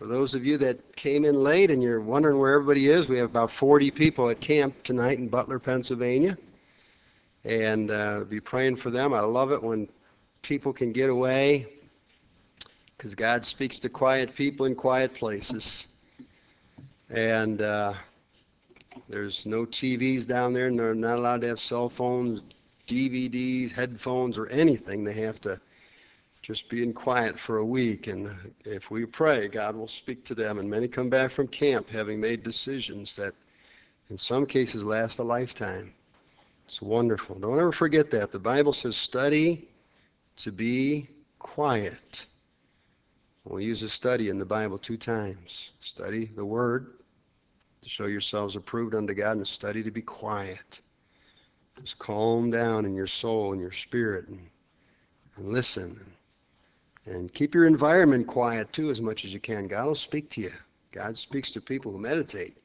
For those of you that came in late and you're wondering where everybody is, we have about 40 people at camp tonight in Butler, Pennsylvania. And be praying for them. I love it when people can get away because God speaks to quiet people in quiet places. And there's no TVs down there, and they're not allowed to have cell phones, DVDs, headphones, or anything. They have to just be in quiet for a week, and if we pray, God will speak to them. And many come back from camp having made decisions that in some cases last a lifetime. It's wonderful. Don't ever forget that. The Bible says study to be quiet. We use a study in the Bible 2 times. Study the Word to show yourselves approved unto God, and study to be quiet. Just calm down in your soul and your spirit and listen. And keep your environment quiet, too, as much as you can. God will speak to you. God speaks to people who meditate.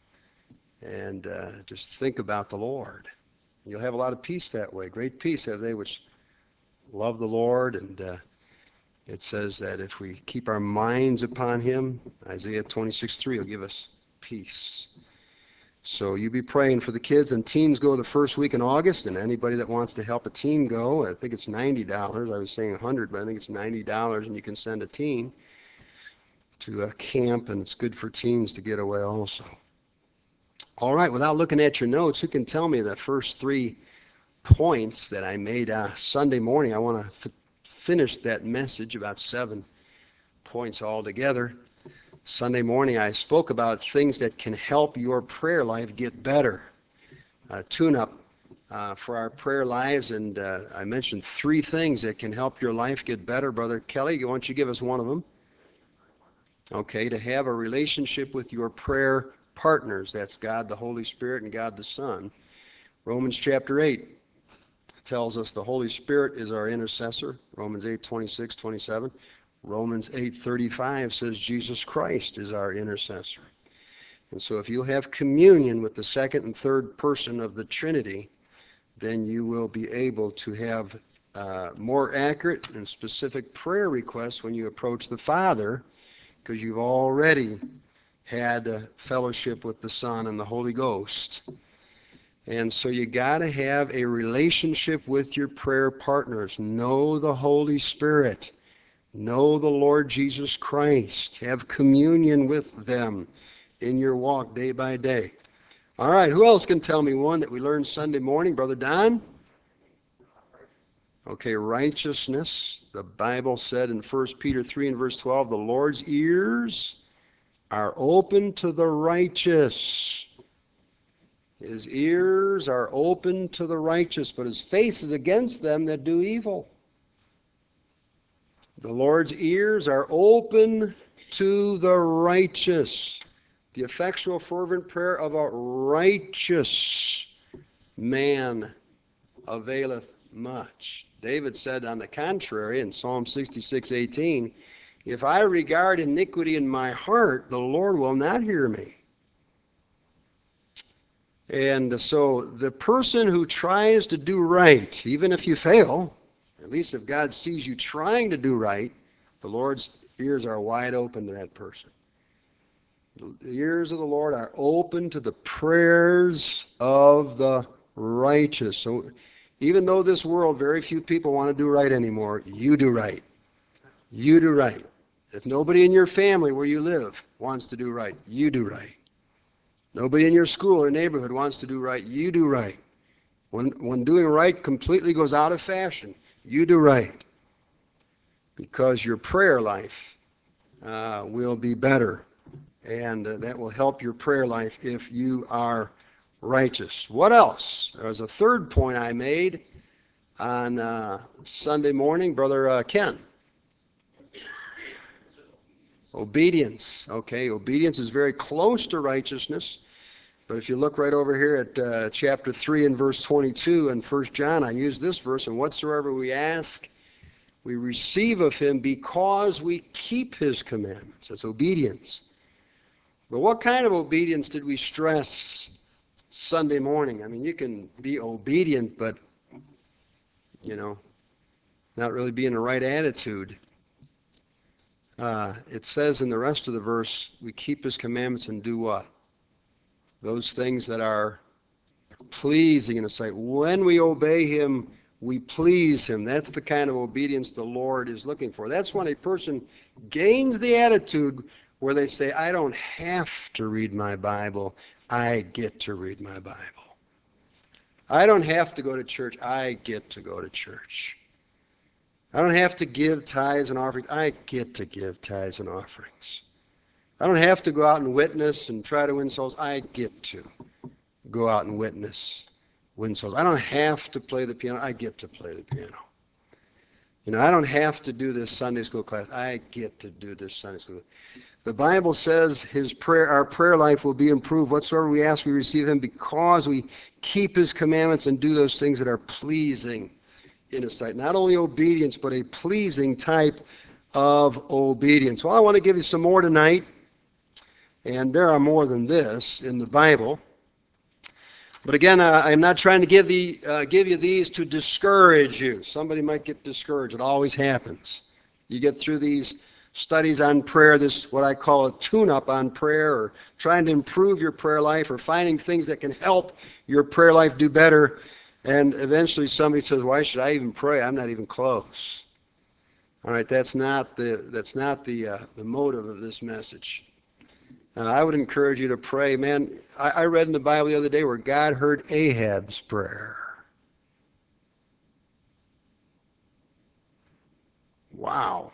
And just think about the Lord. You'll have a lot of peace that way. Great peace have they which love the Lord. And it says that if we keep our minds upon Him, Isaiah 26:3 will give us peace. So you be praying for the kids, and teams go the first week in August, and anybody that wants to help a team go, I think it's $90. I was saying $100, but I think it's $90, and you can send a team to a camp, and it's good for teens to get away also. All right, without looking at your notes, who can tell me the first 3 points that I made Sunday morning? I want to finish that message, about 7 points altogether. Sunday morning I spoke about things that can help your prayer life get better. Tune-up for our prayer lives, and I mentioned 3 things that can help your life get better. Brother Kelly, why don't you give us one of them? Okay, to have a relationship with your prayer partners. That's God the Holy Spirit and God the Son. Romans chapter 8 tells us the Holy Spirit is our intercessor. Romans 8:26-27. Romans 8:35 says Jesus Christ is our intercessor. And so if you have communion with the second and third person of the Trinity, then you will be able to have more accurate and specific prayer requests when you approach the Father, because you've already had a fellowship with the Son and the Holy Ghost. And so you got to have a relationship with your prayer partners. Know the Holy Spirit. Know the Lord Jesus Christ. Have communion with them in your walk day by day. All right, who else can tell me one that we learned Sunday morning? Brother Don? Okay, righteousness. The Bible said in 1 Peter 3 and verse 12, the Lord's ears are open to the righteous. His ears are open to the righteous, but his face is against them that do evil. The Lord's ears are open to the righteous. The effectual fervent prayer of a righteous man availeth much. David said on the contrary in Psalm 66:18, if I regard iniquity in my heart, the Lord will not hear me. And so the person who tries to do right, even if you fail, at least if God sees you trying to do right, the Lord's ears are wide open to that person. The ears of the Lord are open to the prayers of the righteous. So even though this world, very few people want to do right anymore, you do right. You do right. If nobody in your family where you live wants to do right, you do right. Nobody in your school or neighborhood wants to do right, you do right. When doing right completely goes out of fashion, you do right. Because your prayer life will be better. And that will help your prayer life if you are righteous. What else? There was a third point I made on Sunday morning, Brother Ken. Obedience. Okay, obedience is very close to righteousness. But if you look right over here at chapter 3 and verse 22 in 1 John, I use this verse, and whatsoever we ask, we receive of him because we keep his commandments. That's obedience. But what kind of obedience did we stress Sunday morning? I mean, you can be obedient, but, not really be in the right attitude. It says in the rest of the verse, we keep his commandments and do what? Those things that are pleasing in his sight. When we obey him, we please him. That's the kind of obedience the Lord is looking for. That's when a person gains the attitude where they say, I don't have to read my Bible. I get to read my Bible. I don't have to go to church. I get to go to church. I don't have to give tithes and offerings. I get to give tithes and offerings. I don't have to go out and witness and try to win souls. I get to go out and witness, win souls. I don't have to play the piano. I get to play the piano. I don't have to do this Sunday school class. I get to do this Sunday school. The Bible says our prayer life will be improved. Whatsoever we ask, we receive him because we keep his commandments and do those things that are pleasing in his sight. Not only obedience, but a pleasing type of obedience. Well, I want to give you some more tonight. And there are more than this in the Bible. But again, I'm not trying to give you these to discourage you. Somebody might get discouraged. It always happens. You get through these studies on prayer, this what I call a tune-up on prayer, or trying to improve your prayer life, or finding things that can help your prayer life do better. And eventually somebody says, why should I even pray? I'm not even close. All right, that's not the motive of this message. I would encourage you to pray. Man, I read in the Bible the other day where God heard Ahab's prayer. Wow.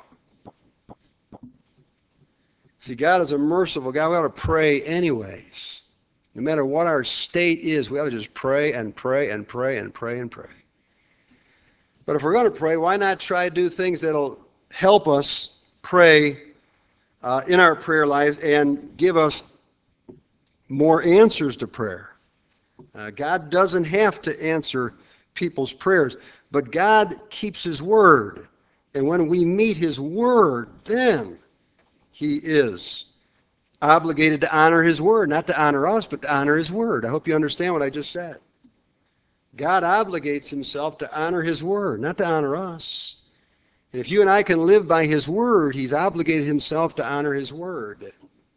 See, God is a merciful God. We ought to pray anyways. No matter what our state is, we ought to just pray and pray and pray and pray and pray. But if we're going to pray, why not try to do things that'll help us pray in our prayer lives and give us more answers to prayer. God doesn't have to answer people's prayers, but God keeps his word. And when we meet his word, then he is obligated to honor his word, not to honor us, but to honor his word. I hope you understand what I just said. God obligates himself to honor his word, not to honor us. And if you and I can live by his word, he's obligated himself to honor his word.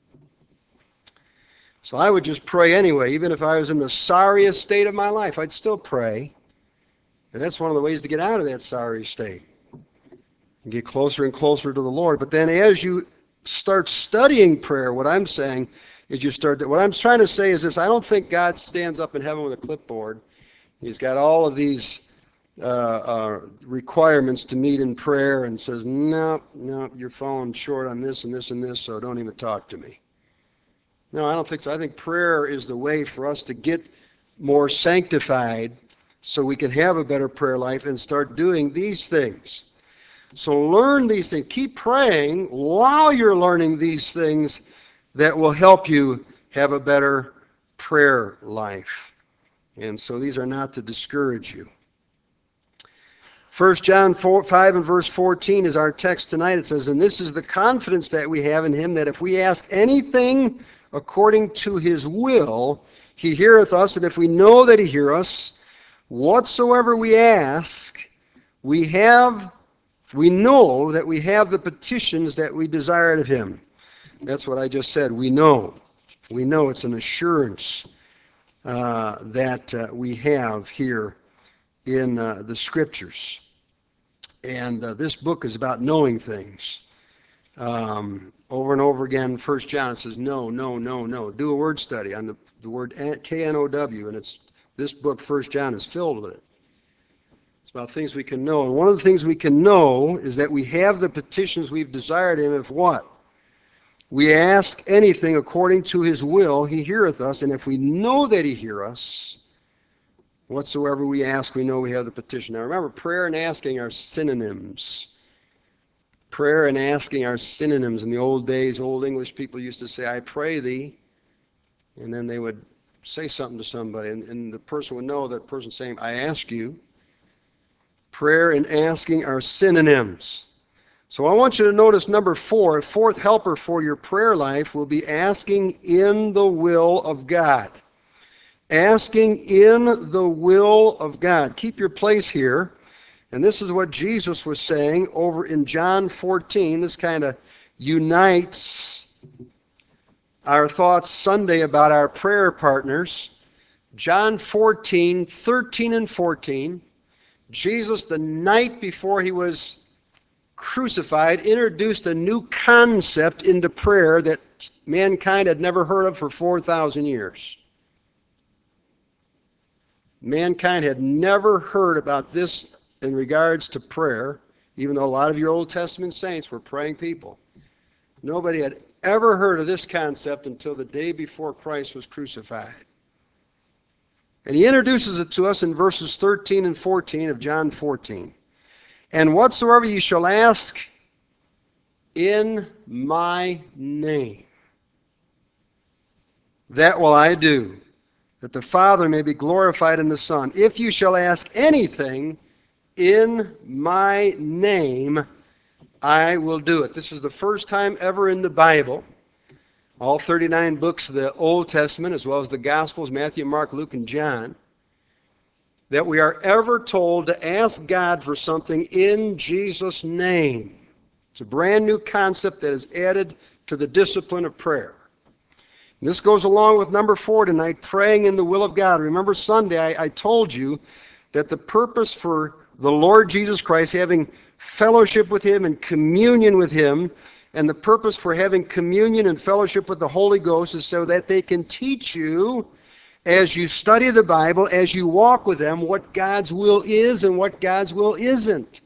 So I would just pray anyway. Even if I was in the sorriest state of my life, I'd still pray. And that's one of the ways to get out of that sorry state. And get closer and closer to the Lord. But then as you start studying prayer, what I'm saying is what I'm trying to say is this: I don't think God stands up in heaven with a clipboard. He's got all of these requirements to meet in prayer and says, no, you're falling short on this and this and this, so don't even talk to me. No, I don't think so. I think prayer is the way for us to get more sanctified so we can have a better prayer life and start doing these things. So learn these things. Keep praying while you're learning these things that will help you have a better prayer life. And so these are not to discourage you. 1 John 5 and verse 14 is our text tonight. It says, and this is the confidence that we have in him, that if we ask anything according to his will, he heareth us. And if we know that he heareth us, whatsoever we ask, we know that we have the petitions that we desire of him. That's what I just said. We know. We know. It's an assurance that we have here in the Scriptures. And this book is about knowing things. Over and over again, 1 John says, no. Do a word study on the word K-N-O-W, and this book, 1 John, is filled with it. It's about things we can know. And one of the things we can know is that we have the petitions we've desired him if what? We ask anything according to his will, he heareth us. And if we know that he heareth us, whatsoever we ask, we know we have the petition. Now remember, prayer and asking are synonyms. Prayer and asking are synonyms. In the old days, old English people used to say, I pray thee. And then they would say something to somebody, and the person would know that person saying, I ask you. Prayer and asking are synonyms. So I want you to notice number 4, a fourth helper for your prayer life will be asking in the will of God. Asking in the will of God. Keep your place here. And this is what Jesus was saying over in John 14. This kind of unites our thoughts Sunday about our prayer partners. John 14, 13 and 14. Jesus, the night before he was crucified, introduced a new concept into prayer that mankind had never heard of for 4,000 years. Mankind had never heard about this in regards to prayer, even though a lot of your Old Testament saints were praying people. Nobody had ever heard of this concept until the day before Christ was crucified. And he introduces it to us in verses 13 and 14 of John 14. And whatsoever ye shall ask in my name, that will I do, that the Father may be glorified in the Son. If you shall ask anything in my name, I will do it. This is the first time ever in the Bible, all 39 books of the Old Testament, as well as the Gospels, Matthew, Mark, Luke, and John, that we are ever told to ask God for something in Jesus' name. It's a brand new concept that is added to the discipline of prayer. And this goes along with number 4 tonight, praying in the will of God. Remember Sunday I told you that the purpose for the Lord Jesus Christ having fellowship with him and communion with him, and the purpose for having communion and fellowship with the Holy Ghost is so that they can teach you, as you study the Bible, as you walk with them, what God's will is and what God's will isn't.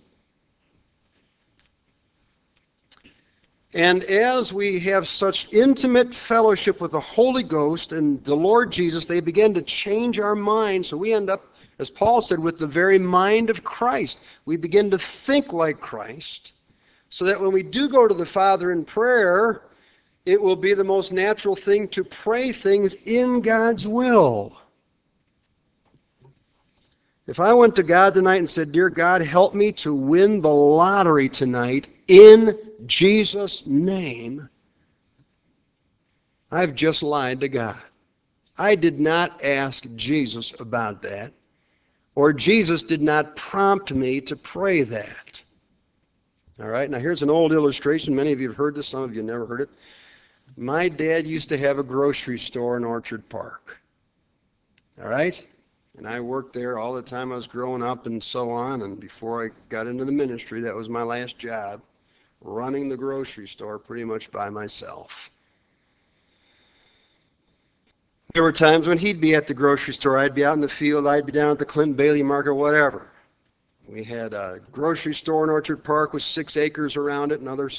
And as we have such intimate fellowship with the Holy Ghost and the Lord Jesus, they begin to change our minds. So we end up, as Paul said, with the very mind of Christ. We begin to think like Christ, so that when we do go to the Father in prayer, it will be the most natural thing to pray things in God's will. If I went to God tonight and said, "Dear God, help me to win the lottery tonight in Jesus' name," I've just lied to God. I did not ask Jesus about that, or Jesus did not prompt me to pray that. All right, now here's an old illustration. Many of you have heard this, some of you never heard it. My dad used to have a grocery store in Orchard Park. All right? And I worked there all the time I was growing up and so on. And before I got into the ministry, that was my last job, running the grocery store pretty much by myself. There were times when he'd be at the grocery store. I'd be out in the field. I'd be down at the Clinton Bailey Market, whatever. We had a grocery store in Orchard Park with 6 acres around it, another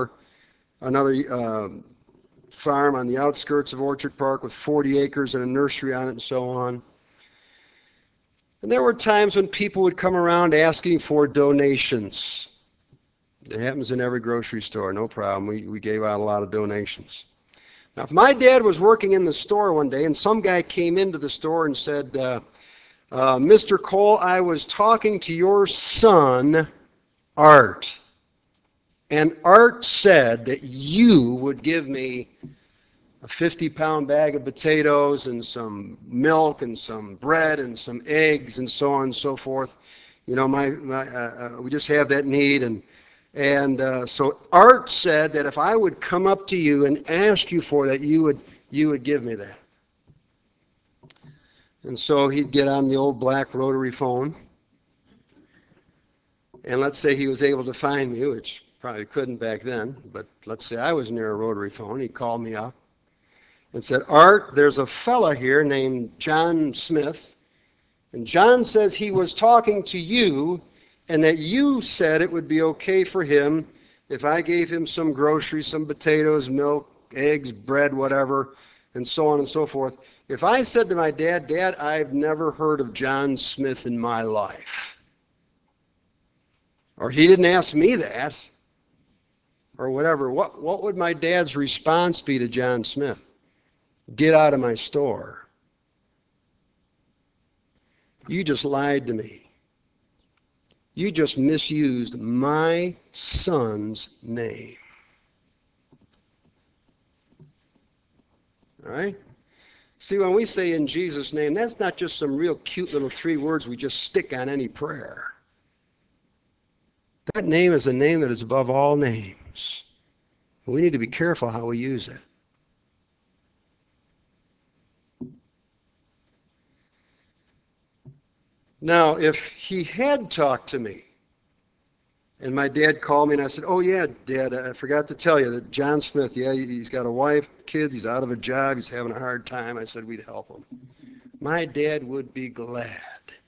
farm on the outskirts of Orchard Park with 40 acres and a nursery on it and so on. And there were times when people would come around asking for donations. It happens in every grocery store, no problem. We gave out a lot of donations. Now, if my dad was working in the store one day and some guy came into the store and said, "Mr. Cole, I was talking to your son, Art, and Art said that you would give me a 50-pound bag of potatoes and some milk and some bread and some eggs and so on and so forth. You know, we just have that need." And so Art said that if I would come up to you and ask you for that, you would give me that. And so he'd get on the old black rotary phone, and let's say he was able to find me, which probably couldn't back then, but let's say I was near a rotary phone. He called me up and said, "Art, there's a fella here named John Smith, and John says he was talking to you and that you said it would be okay for him if I gave him some groceries, some potatoes, milk, eggs, bread, whatever, and so on and so forth." If I said to my dad, "Dad, I've never heard of John Smith in my life," or he didn't ask me that, or whatever, what would my dad's response be to John Smith? "Get out of my store. You just lied to me. You just misused my son's name." All right? See, when we say "in Jesus' name," that's not just some real cute little 3 words we just stick on any prayer. That name is a name that is above all names. We need to be careful how we use it. Now, if he had talked to me, and my dad called me and I said, "Oh yeah, Dad, I forgot to tell you that John Smith, yeah, he's got a wife, kids, he's out of a job, he's having a hard time." I said we'd help him. My dad would be glad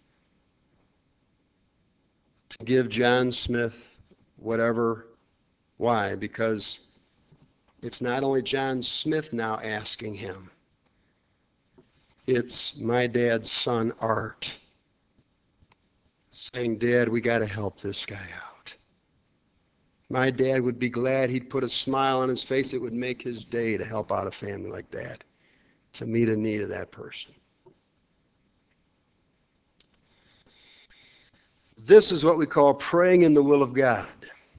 to give John Smith whatever. Why? Because it's not only John Smith now asking him, it's my dad's son, Art, saying, "Dad, we got to help this guy out." My dad would be glad. He'd put a smile on his face. It would make his day to help out a family like that, to meet a need of that person. This is what we call praying in the will of God.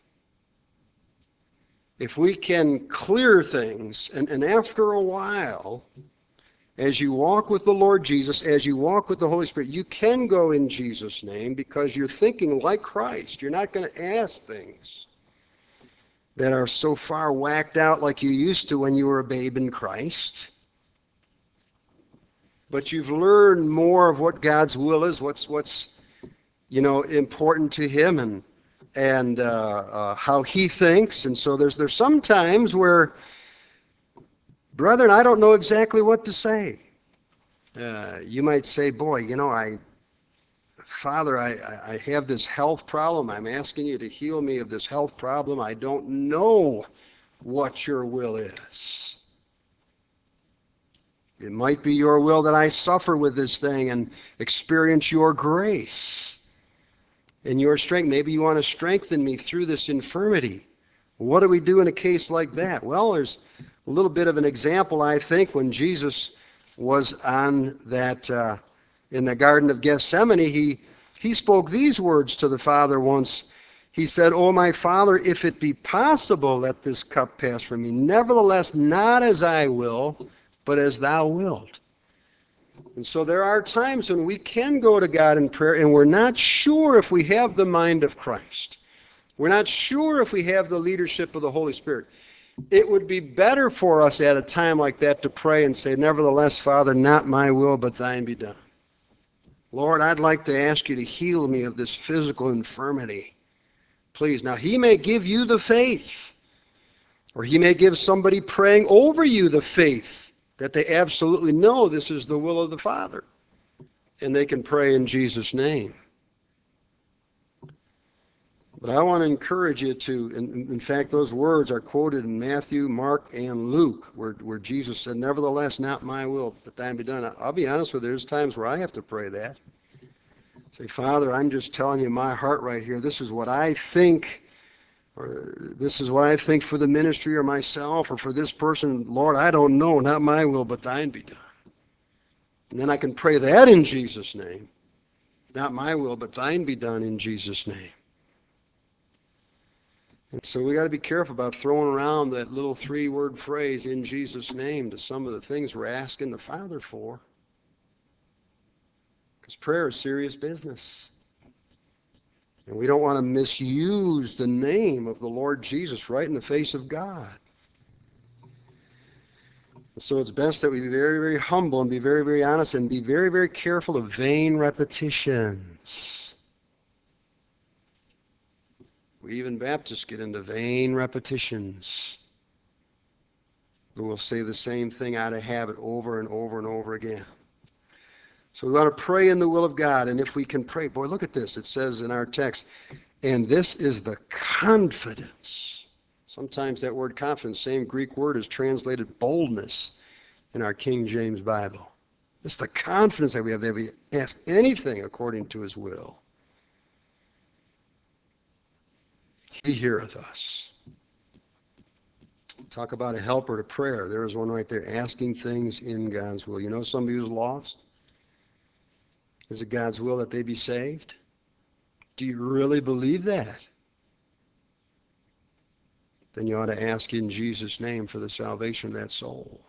If we can clear things, and after a while, as you walk with the Lord Jesus, as you walk with the Holy Spirit, you can go in Jesus' name because you're thinking like Christ. You're not going to ask things that are so far whacked out like you used to when you were a babe in Christ. But you've learned more of what God's will is, what's important to Him, and how He thinks. And so there's some times where, brethren, I don't know exactly what to say. You might say, "Boy, Father, I have this health problem. I'm asking you to heal me of this health problem. I don't know what your will is. It might be your will that I suffer with this thing and experience your grace and your strength. Maybe you want to strengthen me through this infirmity." What do we do in a case like that? Well, there's a little bit of an example, I think, when Jesus was on that in the Garden of Gethsemane. He spoke these words to the Father once. He said, "Oh, my Father, if it be possible, let this cup pass from me. Nevertheless, not as I will, but as thou wilt." And so there are times when we can go to God in prayer and we're not sure if we have the mind of Christ. We're not sure if we have the leadership of the Holy Spirit. It would be better for us at a time like that to pray and say, "Nevertheless, Father, not my will, but thine be done. Lord, I'd like to ask you to heal me of this physical infirmity. Please." Now, He may give you the faith, or He may give somebody praying over you the faith that they absolutely know this is the will of the Father, and they can pray in Jesus' name. But I want to encourage you to, in fact, those words are quoted in Matthew, Mark, and Luke, where Jesus said, "Nevertheless, not my will, but thine be done." I'll be honest with you, there's times where I have to pray that. Say, "Father, I'm just telling you my heart right here. This is what I think, or this is what I think for the ministry or myself or for this person. Lord, I don't know, not my will, but thine be done." And then I can pray that in Jesus' name. Not my will, but thine be done in Jesus' name. And so we got to be careful about throwing around that little 3-word phrase, "in Jesus' name," to some of the things we're asking the Father for. Because prayer is serious business. And we don't want to misuse the name of the Lord Jesus right in the face of God. And so it's best that we be very, very humble and be very, very honest and be very, very careful of vain repetitions. We even Baptists get into vain repetitions. We'll say the same thing out of habit over and over and over again. So we want to pray in the will of God. And if we can pray, boy, look at this. It says in our text, "And this is the confidence." Sometimes that word confidence, same Greek word, is translated boldness in our King James Bible. It's the confidence that we have that we ask anything according to His will. He heareth us. Talk about a helper to prayer. There is one right there, asking things in God's will. You know somebody who's lost? Is it God's will that they be saved? Do you really believe that? Then you ought to ask in Jesus' name for the salvation of that soul.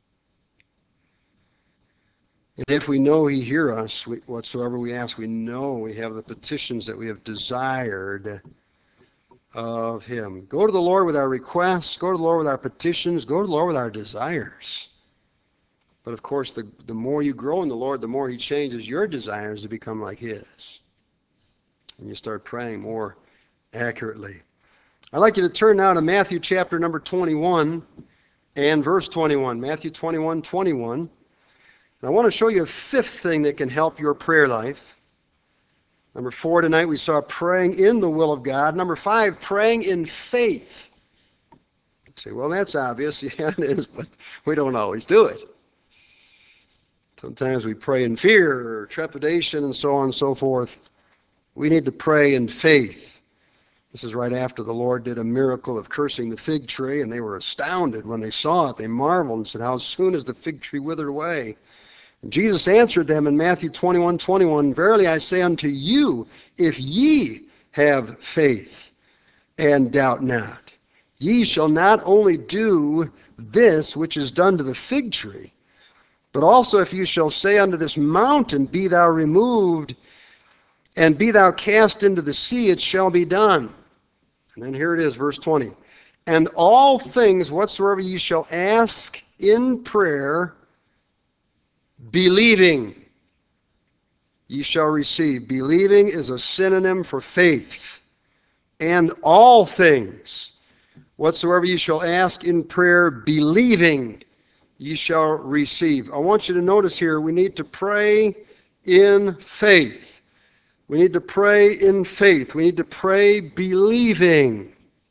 And if we know He hear us, whatsoever we ask, we know we have the petitions that we have desired of Him. Go to the Lord with our requests. Go to the Lord with our petitions. Go to the Lord with our desires. But of course, the more you grow in the Lord, the more He changes your desires to become like His. And you start praying more accurately. I'd like you to turn now to Matthew chapter number 21 and verse 21. Matthew 21:21. And I want to show you a fifth thing that can help your prayer life. Number 4 tonight, we saw praying in the will of God. Number 5, praying in faith. You say, well, that's obvious. Yeah, it is, but we don't always do it. Sometimes we pray in fear or trepidation and so on and so forth. We need to pray in faith. This is right after the Lord did a miracle of cursing the fig tree, and they were astounded when they saw it. They marveled and said, how soon is the fig tree withered away? And Jesus answered them in Matthew 21:21, verily I say unto you, if ye have faith and doubt not, ye shall not only do this which is done to the fig tree, but also if you shall say unto this mountain, be thou removed, and be thou cast into the sea, it shall be done. And then here it is, verse 20. And all things whatsoever ye shall ask in prayer, believing, ye shall receive. Believing is a synonym for faith. And all things whatsoever ye shall ask in prayer, believing, ye shall receive. I want you to notice here, we need to pray in faith. We need to pray in faith. We need to pray believing.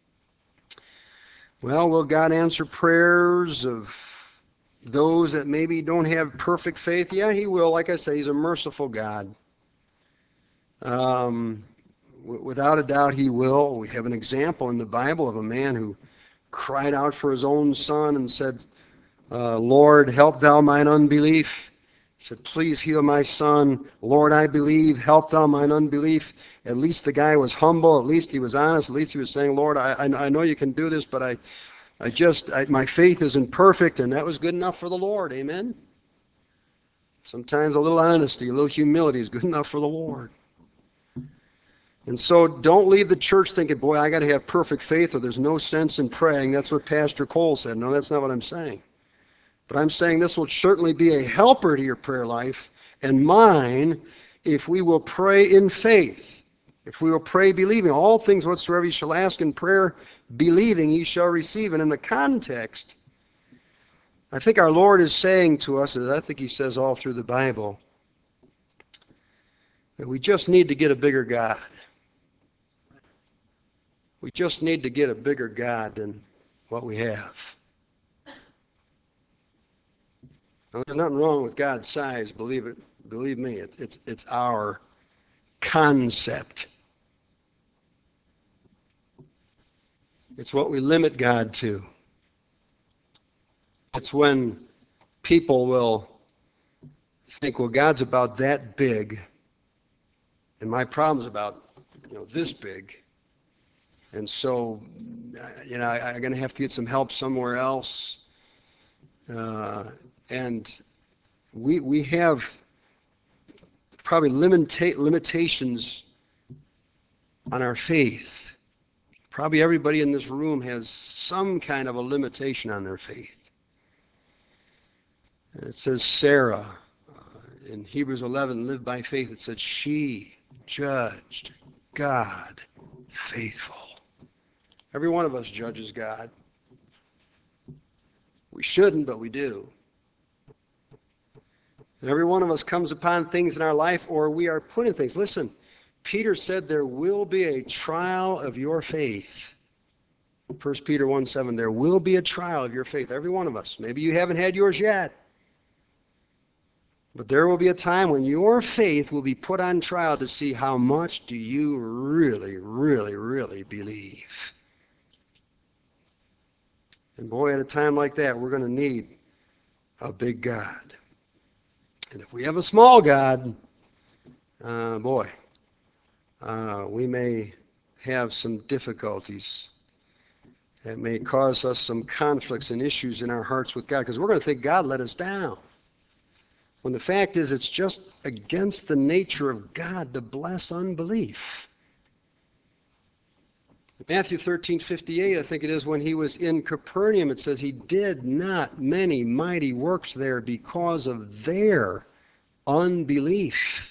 Well, will God answer prayers of those that maybe don't have perfect faith? Yeah, He will. Like I say, He's a merciful God. Without a doubt, He will. We have an example in the Bible of a man who cried out for his own son and said, Lord, help thou mine unbelief. He said, please heal my son. Lord, I believe. Help thou mine unbelief. At least the guy was humble. At least he was honest. At least he was saying, Lord, I know you can do this, but my faith isn't perfect, and that was good enough for the Lord. Amen? Sometimes a little honesty, a little humility is good enough for the Lord. And so don't leave the church thinking, boy, I got to have perfect faith or there's no sense in praying. That's what Pastor Cole said. No, that's not what I'm saying. But I'm saying this will certainly be a helper to your prayer life and mine if we will pray in faith. If we will pray believing. All things whatsoever you shall ask in prayer, believing, ye shall receive. And in the context, I think our Lord is saying to us, as I think He says all through the Bible, that we just need to get a bigger God. We just need to get a bigger God than what we have. Now, there's nothing wrong with God's size, believe me. It's our concept. It's what we limit God to. It's when people will think, well, God's about that big, and my problem's about, this big. And so, I'm going to have to get some help somewhere else. And we have probably limitations on our faith. Probably everybody in this room has some kind of a limitation on their faith. And it says Sarah in Hebrews 11 lived by faith. It said she judged God faithful. Every one of us judges God. We shouldn't, but we do. And every one of us comes upon things in our life, or we are put in things. Listen, Peter said there will be a trial of your faith. 1 Peter 1:7, there will be a trial of your faith, every one of us. Maybe you haven't had yours yet. But there will be a time when your faith will be put on trial to see how much do you really, really, really believe. And boy, at a time like that, we're going to need a big God. And if we have a small God, we may have some difficulties. It may cause us some conflicts and issues in our hearts with God, because we're going to think God let us down. When the fact is, it's just against the nature of God to bless unbelief. Matthew 13:58, I think it is, when he was in Capernaum, it says he did not many mighty works there because of their unbelief.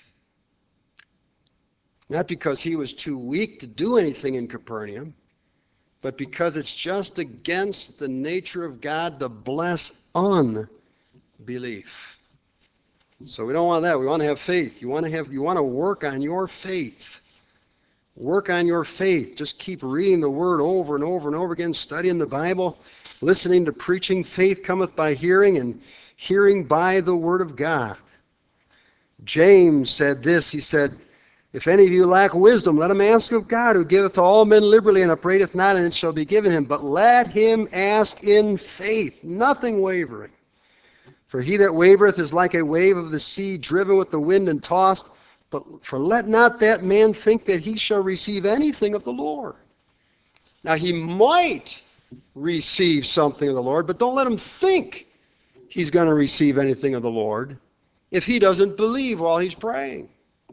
Not because he was too weak to do anything in Capernaum, but because it's just against the nature of God to bless unbelief. So we don't want that. We want to have faith. You want to work on your faith. Work on your faith. Just keep reading the Word over and over and over again, studying the Bible, listening to preaching. Faith cometh by hearing, and hearing by the Word of God. James said this. He said, if any of you lack wisdom, let him ask of God, who giveth to all men liberally and upbraideth not, and it shall be given him. But let him ask in faith, nothing wavering. For he that wavereth is like a wave of the sea, driven with the wind and tossed. For let not that man think that he shall receive anything of the Lord. Now he might receive something of the Lord, but don't let him think he's going to receive anything of the Lord if he doesn't believe while he's praying.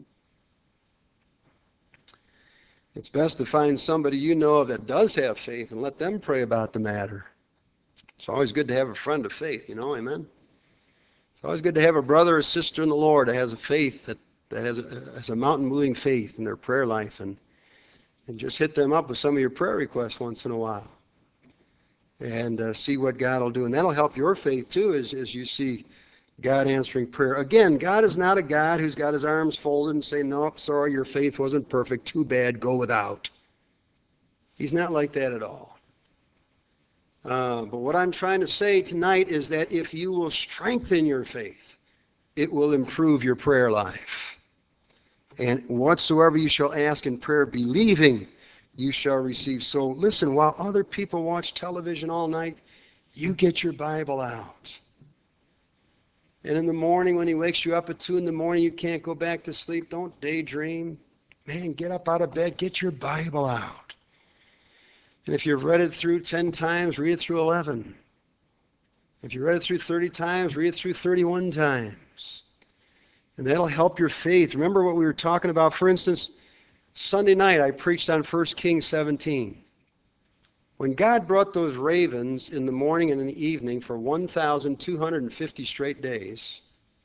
It's best to find somebody you know of that does have faith and let them pray about the matter. It's always good to have a friend of faith, amen? It's always good to have a brother or sister in the Lord that has a faith, that has a mountain-moving faith in their prayer life, and just hit them up with some of your prayer requests once in a while and see what God will do. And that'll help your faith, too, as you see God answering prayer. Again, God is not a God who's got his arms folded and saying, no, sorry, your faith wasn't perfect. Too bad. Go without. He's not like that at all. But what I'm trying to say tonight is that if you will strengthen your faith, it will improve your prayer life. And whatsoever you shall ask in prayer, believing, you shall receive. So listen, while other people watch television all night, you get your Bible out. And in the morning when he wakes you up at 2 in the morning, you can't go back to sleep. Don't daydream. Man, get up out of bed. Get your Bible out. And if you've read it through 10 times, read it through 11. If you read it through 30 times, read it through 31 times. And that'll help your faith. Remember what we were talking about? For instance, Sunday night I preached on 1 Kings 17. When God brought those ravens in the morning and in the evening for 1,250 straight days,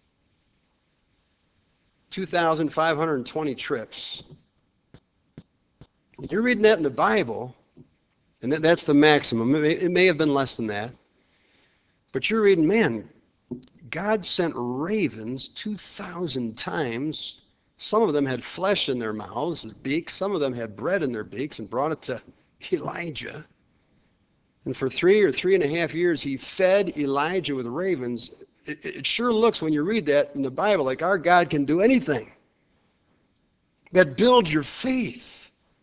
2,520 trips. You're reading that in the Bible, and that's the maximum. It may have been less than that. But you're reading, man, God sent ravens 2,000 times. Some of them had flesh in their mouths, beaks. Some of them had bread in their beaks, and brought it to Elijah. And for 3 or 3.5 years, he fed Elijah with ravens. It sure looks, when you read that in the Bible, like our God can do anything. That builds your faith.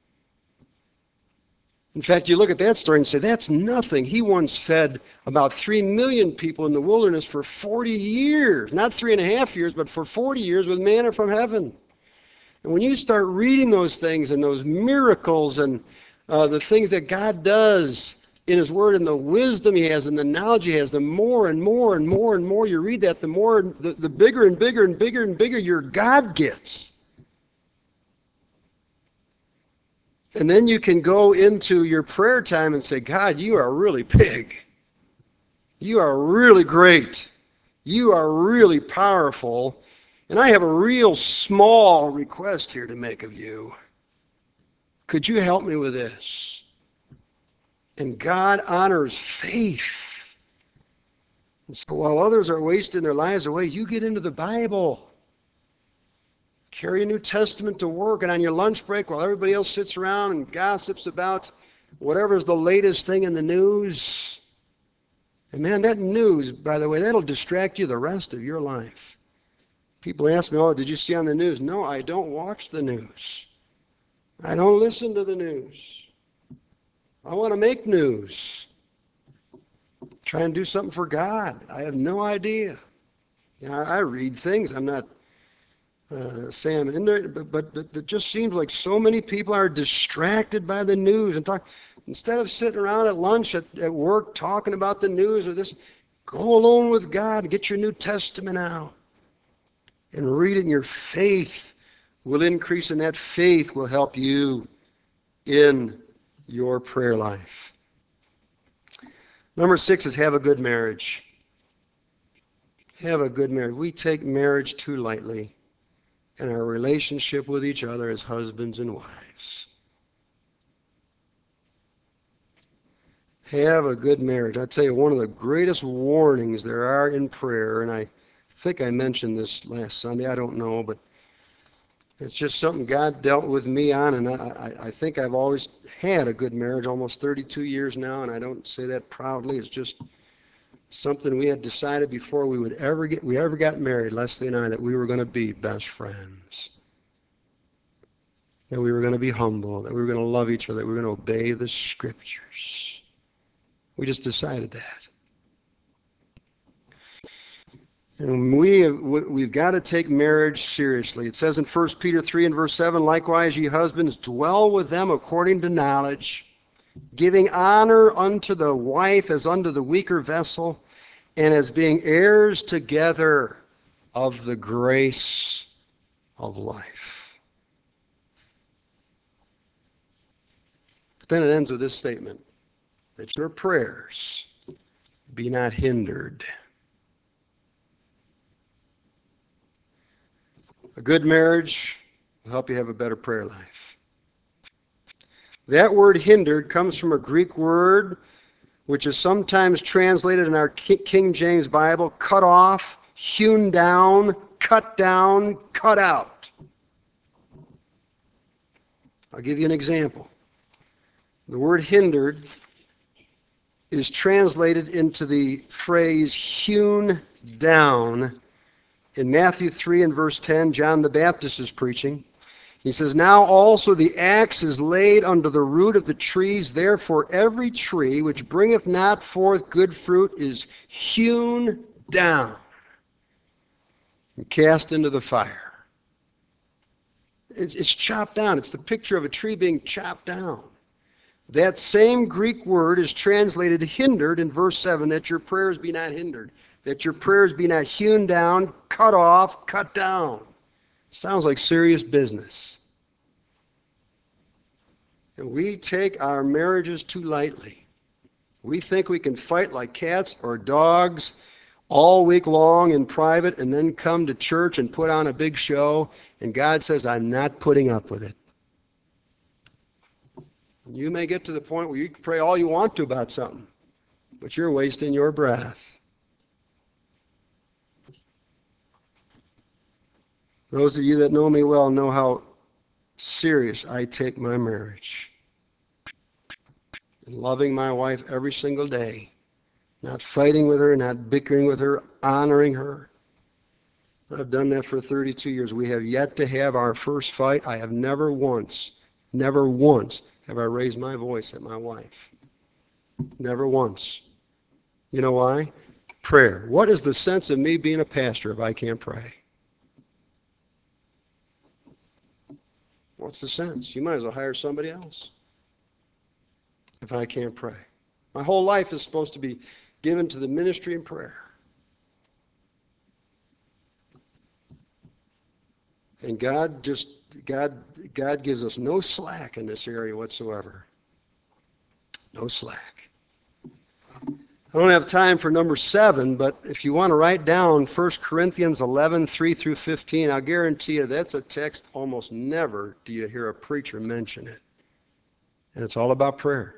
In fact, you look at that story and say, that's nothing. He once fed about 3 million people in the wilderness for 40 years. Not 3.5 years, but for 40 years with manna from heaven. And when you start reading those things and those miracles and the things that God does in his word and the wisdom he has and the knowledge he has, the more and more and more and more you read that, the bigger and bigger and bigger and bigger your God gets. And then you can go into your prayer time and say, God, you are really big. You are really great. You are really powerful. And I have a real small request here to make of you. Could you help me with this? And God honors faith. And so while others are wasting their lives away, you get into the Bible. Carry a New Testament to work, and on your lunch break, while everybody else sits around and gossips about whatever's the latest thing in the news. And man, that news, by the way, that'll distract you the rest of your life. People ask me, oh, did you see on the news? No, I don't watch the news. I don't listen to the news. I want to make news. Try and do something for God. I have no idea. I read things. I'm not saying I'm in there, but it just seems like so many people are distracted by the news and talk. Instead of sitting around at lunch at work talking about the news or this, go alone with God. Get your New Testament out and read it, and your faith will increase, and that faith will help you in your prayer life. Number 6 is have a good marriage. Have a good marriage. We take marriage too lightly in our relationship with each other as husbands and wives. Have a good marriage. I tell you, one of the greatest warnings there are in prayer, and I think I mentioned this last Sunday, I don't know, but it's just something God dealt with me on, and I think I've always had a good marriage, almost 32 years now, and I don't say that proudly. It's just something we had decided before we ever got married, Leslie and I, that we were going to be best friends, that we were going to be humble, that we were going to love each other, that we were going to obey the Scriptures. We just decided that. And we've got to take marriage seriously. It says in 1 Peter 3 and verse 7, likewise, ye husbands, dwell with them according to knowledge, giving honor unto the wife as unto the weaker vessel, and as being heirs together of the grace of life. But then it ends with this statement, that your prayers be not hindered. A good marriage will help you have a better prayer life. That word hindered comes from a Greek word which is sometimes translated in our King James Bible, cut off, hewn down, cut out. I'll give you an example. The word hindered is translated into the phrase hewn down. In Matthew 3 and verse 10, John the Baptist is preaching. He says, now also the axe is laid under the root of the trees. Therefore every tree which bringeth not forth good fruit is hewn down and cast into the fire. It's chopped down. It's the picture of a tree being chopped down. That same Greek word is translated hindered in verse 7, that your prayers be not hindered, that your prayers be not hewn down, cut off, cut down. Sounds like serious business. And we take our marriages too lightly. We think we can fight like cats or dogs all week long in private and then come to church and put on a big show, and God says, I'm not putting up with it. You may get to the point where you can pray all you want to about something, but you're wasting your breath. Those of you that know me well know how serious I take my marriage. And loving my wife every single day. Not fighting with her, not bickering with her, honoring her. I've done that for 32 years. We have yet to have our first fight. I have never once have I raised my voice at my wife. Never once. You know why? Prayer. What is the sense of me being a pastor if I can't pray? What's the sense? You might as well hire somebody else if I can't pray. My whole life is supposed to be given to the ministry and prayer. And God gives us no slack in this area whatsoever. No slack. I don't have time for number 7, but if you want to write down 1 Corinthians 11, 3 through 15, I'll guarantee you that's a text almost never do you hear a preacher mention it. And it's all about prayer.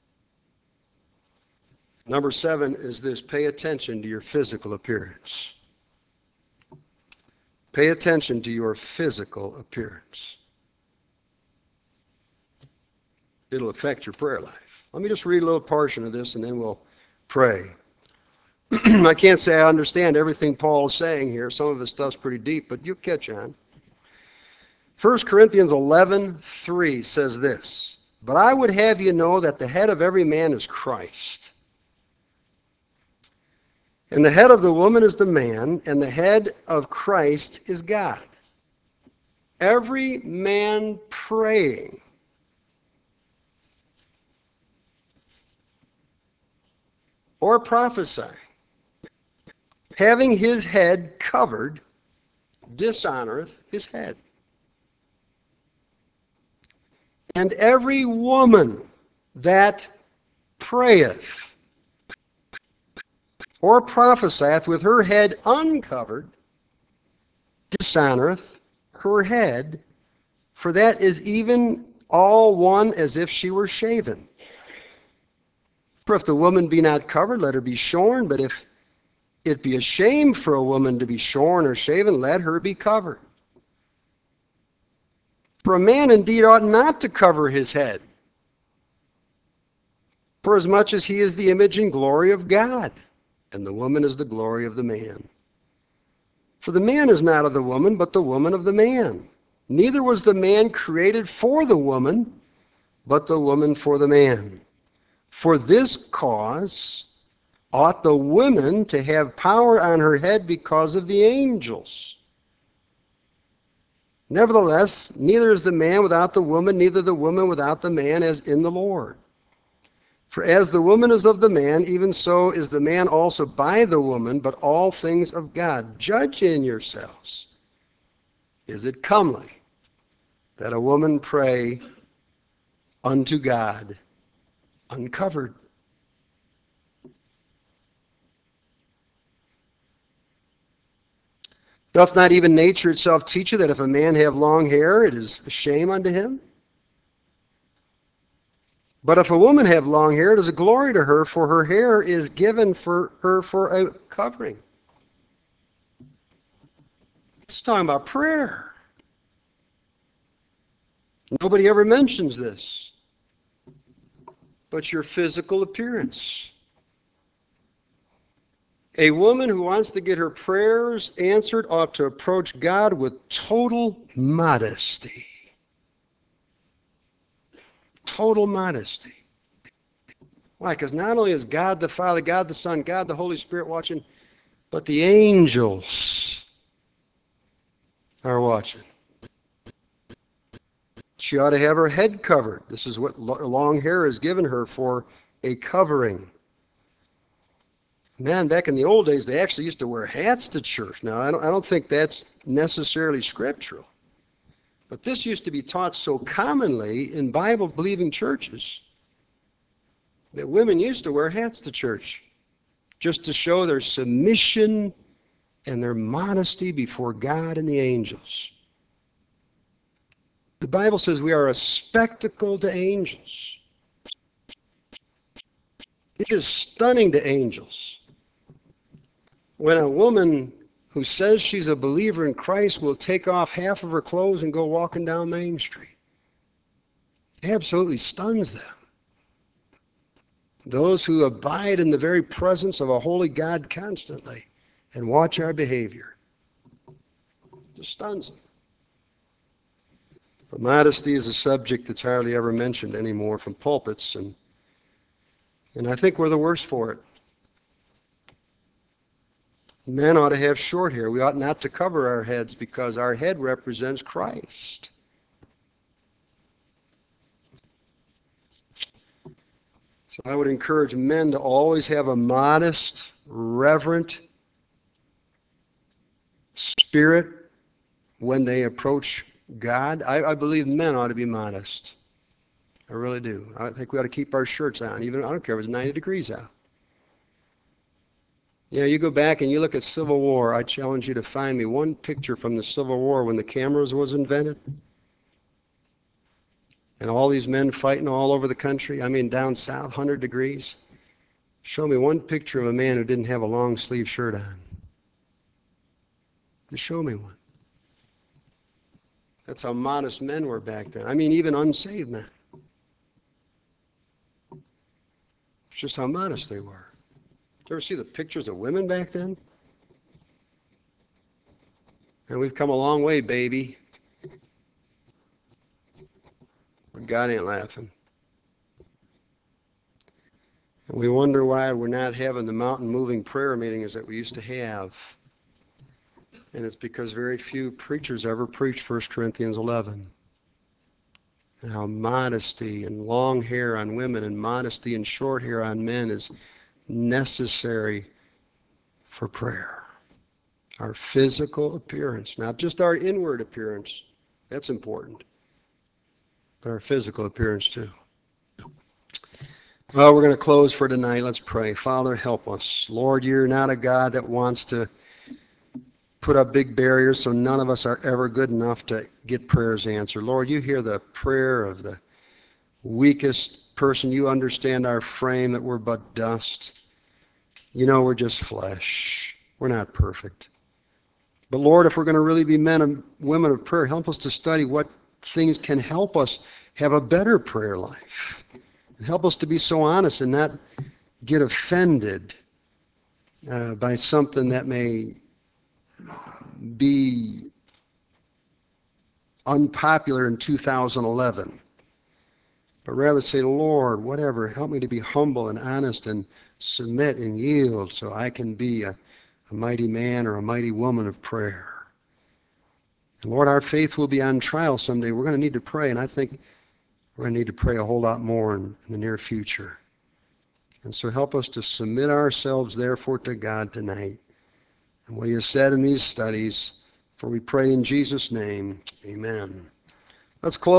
Number 7 is this: pay attention to your physical appearance. Pay attention to your physical appearance. It'll affect your prayer life. Let me just read a little portion of this and then we'll pray. I can't say I understand everything Paul is saying here. Some of his stuff's pretty deep, but you'll catch on. 1 Corinthians 11:3 says this: but I would have you know that the head of every man is Christ. And the head of the woman is the man, and the head of Christ is God. Every man praying or prophesying, having his head covered, dishonoreth his head. And every woman that prayeth or prophesieth with her head uncovered dishonoreth her head, for that is even all one as if she were shaven. For if the woman be not covered, let her be shorn, but if it be a shame for a woman to be shorn or shaven, let her be covered. For a man indeed ought not to cover his head, for as much as he is the image and glory of God, and the woman is the glory of the man. For the man is not of the woman, but the woman of the man. Neither was the man created for the woman, but the woman for the man. For this cause ought the woman to have power on her head because of the angels. Nevertheless, neither is the man without the woman, neither the woman without the man, as in the Lord. For as the woman is of the man, even so is the man also by the woman, but all things of God. Judge in yourselves. Is it comely that a woman pray unto God uncovered? Doth not even nature itself teach you that if a man have long hair, it is a shame unto him? But if a woman have long hair, it is a glory to her, for her hair is given for her for a covering. It's talking about prayer. Nobody ever mentions this. But your physical appearance. A woman who wants to get her prayers answered ought to approach God with total modesty. Total modesty. Why? Because not only is God the Father, God the Son, God the Holy Spirit watching, but the angels are watching. She ought to have her head covered. This is what long hair is given her for, a covering. Man, back in the old days, they actually used to wear hats to church. Now, I don't think that's necessarily scriptural. But this used to be taught so commonly in Bible-believing churches that women used to wear hats to church just to show their submission and their modesty before God and the angels. The Bible says we are a spectacle to angels. It is stunning to angels when a woman who says she's a believer in Christ will take off half of her clothes and go walking down Main Street. It absolutely stuns them. Those who abide in the very presence of a holy God constantly and watch our behavior. It just stuns them. But modesty is a subject that's hardly ever mentioned anymore from pulpits, and I think we're the worse for it. Men ought to have short hair. We ought not to cover our heads because our head represents Christ. So I would encourage men to always have a modest, reverent spirit when they approach God. I believe men ought to be modest. I really do. I think we ought to keep our shirts on. Even I don't care if it's 90 degrees out. You know, you go back and you look at Civil War. I challenge you to find me one picture from the Civil War when the cameras was invented. And all these men fighting all over the country. I mean, down south, 100 degrees. Show me one picture of a man who didn't have a long sleeve shirt on. Just show me one. That's how modest men were back then. I mean, even unsaved men. It's just how modest they were. Did you ever see the pictures of women back then? And we've come a long way, baby. But God ain't laughing. And we wonder why we're not having the mountain-moving prayer meetings that we used to have. And it's because very few preachers ever preached 1 Corinthians 11. And how modesty and long hair on women and modesty and short hair on men is necessary for prayer. Our physical appearance, not just our inward appearance, that's important, but our physical appearance too. Well, we're going to close for tonight. Let's pray. Father, help us. Lord, you're not a God that wants to put up big barriers so none of us are ever good enough to get prayers answered. Lord, you hear the prayer of the weakest person. You understand our frame, that we're but dust. You know we're just flesh. We're not perfect. But Lord, if we're going to really be men and women of prayer, help us to study what things can help us have a better prayer life. Help us to be so honest and not get offended by something that may be unpopular in 2011. But rather say, Lord, whatever, help me to be humble and honest and submit and yield so I can be a mighty man or a mighty woman of prayer. And Lord, our faith will be on trial someday. We're going to need to pray, and I think we're going to need to pray a whole lot more in the near future. And so help us to submit ourselves, therefore, to God tonight. And what He has said in these studies, for we pray in Jesus' name, amen. Let's close.